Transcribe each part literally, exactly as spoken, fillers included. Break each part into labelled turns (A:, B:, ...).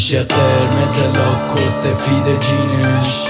A: میشه قرمز لاک و سفید جینش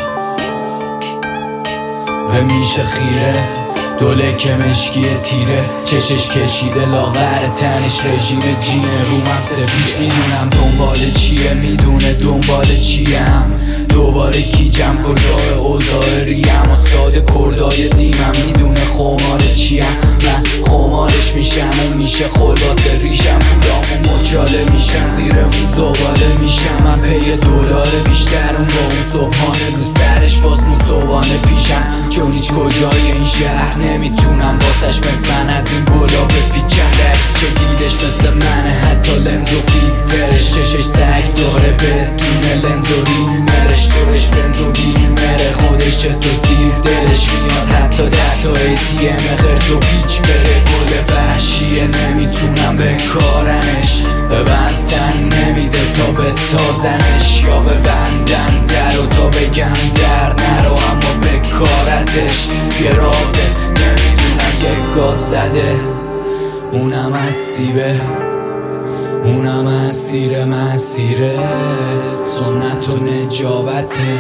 A: میشه خیره دوله که مشکی تیره چشش کشیده لاغر تنش رژیم جینه رومم سفیش میدونم دنبال چیه میدونه دنبال چیم دوباره گیجم کجای اوضاع ریم استاد کردای دیمم میدونه خمار چیم من خمارش میشم و میشه خلاص ریشم پولامو مجاله میشم زیرمون زباله میشم من پی دلار بیشتر اون با اون صبحانه رو سرش باز مصوبانه پیشم چون هیچ کجای این شهر نمیتونم باسش مثل من از این گلا بپیچم در چه دیدش مثل منه حتی لنز و فیلترش چشش سگ داره بدون لنز و ریمرش دورش بنز و بیمره خودش چطور سیر دلش میاد حتی ده تا ای تی ام خرس و پیچ بره گل وحشیه نمیتونم به کارنش ببندن نمیده تا به تازنش یا ببندن در و تا بگم در نرو اما به کارتش یه رازه نمیدونم یه گاز زده اونم از سیبه اونم اسیر مسیره سنت و نجابته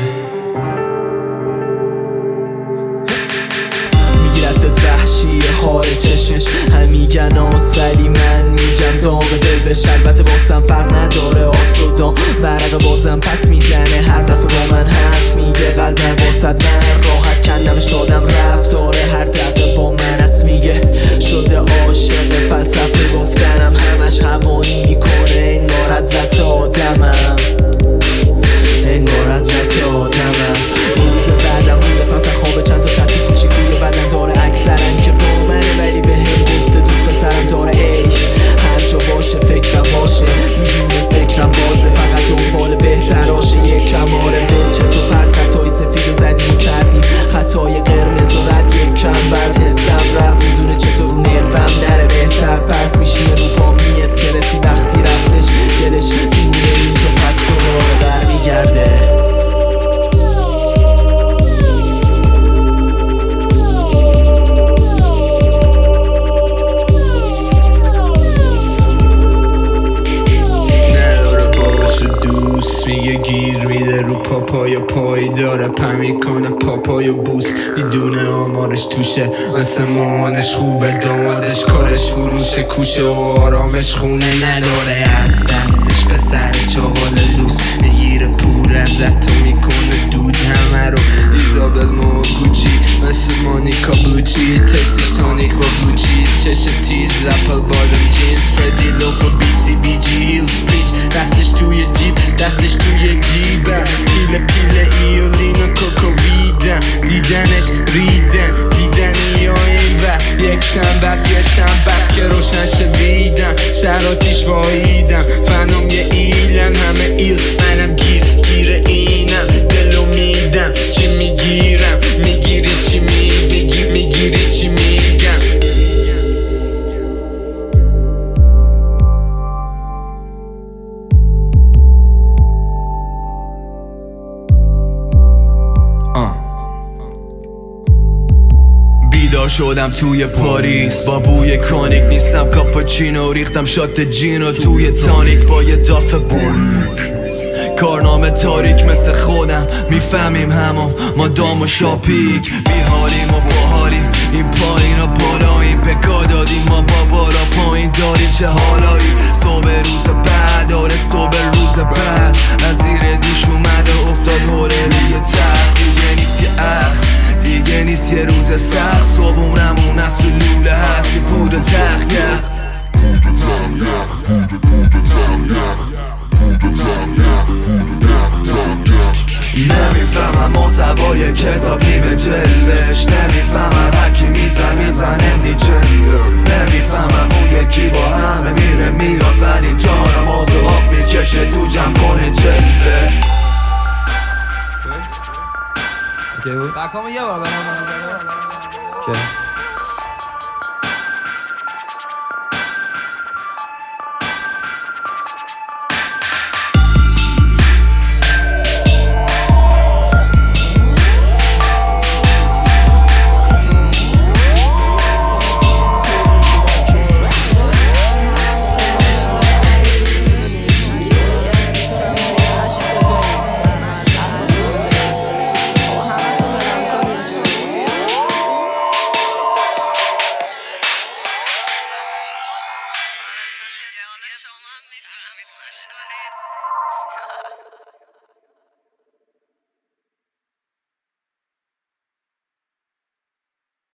B: میگیرتت وحشی حال چشش هم میگن آس ولی من میگم داغ دل به شربت واسم فرق نداره آس و دام برق بازم پس میزنه هر دفعه با من حرف میگه قلبم واسد من راحت کندمش دادم رفت داره هر دقیقه با من است میگه شده عاشق فلسفه گفتنم همش هوایی میکنه انگار حضرت آدمم انگار حضرت آدمم روز بعدم روی تخت خواب چند تا تطی کوچیکوی بدن داره اکثرن که با منه ولی به هم گفته دوست پسرم داره ای هر جا باشه فکرم باشه میدونه فکرم بازه فقط دنبال بهتراشه یک کماره ولچه تو پرت خطای سفید و زدیم و کردیم خطای قرمز و رد یک کم بعد حسم رفت میدونه چطور رو نروم نره بهتر پس میشینه رو پا می استرسی وقتی رفتش دلش میمونه اینجا پس دوباره برمیگرده
C: میگه گیر میده رو پاپای پای داره پم میکنه پاپای و بوس میدونه آمارش توشه مثل مامانش خوبه دامادش کارش فروشه کوشه و آرامش خونه نداره از دستش به سر چهال لوس میگیره پول ازت تو میکنه دود همه رو ایزابل موگوچی مثل مانیکا بلوچی تستش تانیک با بلوچیز چش تیز اپل بادم جینز فردی لوف و بی سی بی جی هیلز پیچ دستش توی جیب دستش توی جیبم پیله پیله ایولین و کوکوویدن دیدنش ریدن دیدنی یا این و یک شم بس یه شم بس که روشن شویدم شراتیش باییدم فنم یه ایلم همه ایل منم گیر گیر اینم دلو میدم چی میگیرم میگیری چی میگی میگیری چی میگم
B: شدم توی پاریس با بوی کرونیک نیستم کاپاچینو ریختم شات جینو توی تانیک با یه دافه بون کارنامه تاریک مثل خودم میفهمیم همون ما دام و شاپیک بیحالیم و باحالیم این پایین و بالاییم پکا دادیم ما با بالا پایین داریم چه حالایی صبح روز بعد داره صبح روز بعد از زیر دوش اومده افتاد حوله یه تخت دیگه نیست یه اخ دیگه نیست یه روز سخت صبحونمون از تو لوله هستی بود و تخت نمیفهمم محتوای کتابی به جلدش نمیفهمم هکی میزن میزنه دیجل نمیفهمم اون یکی با همه میره میاد ولی جانم آزو آب میکشه تو جمع کنه جلده
D: بکامو یه بار برام